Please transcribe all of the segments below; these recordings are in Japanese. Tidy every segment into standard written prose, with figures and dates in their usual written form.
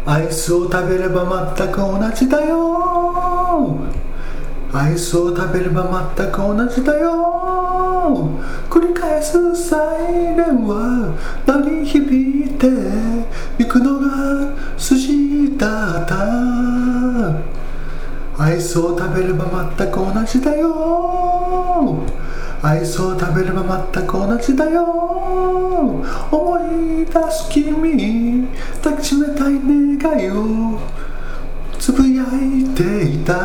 アイスを食べれば全く同じだよ。アイスを食べれば全く同じだよ。繰り返すサイレンは鳴り響いて行くのが筋だった。アイスを食べれば全く同じだよ。アイスを食べれば全く同じだよ。思い出す君、抱きしめたい願いをつぶやいていた。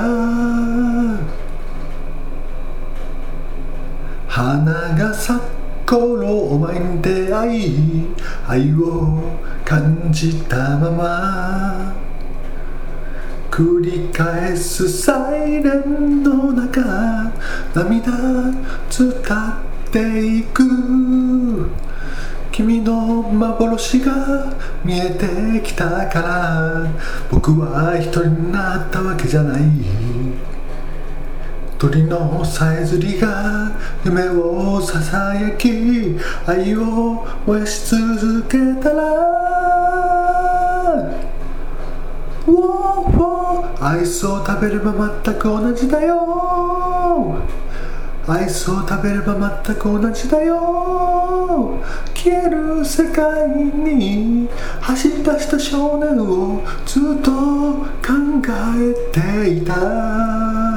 花が咲く頃お前に出会い、愛を感じたまま繰り返すサイレンの中、涙伝っていく。君の幻が見えてきたから、僕は一人になったわけじゃない。鳥のさえずりが夢をささやき、愛を燃やし続けたら、アイスを食べれば全く同じだよ。アイスを食べれば全く同じだよ。消える世界に走り出した少年をずっと考えていた。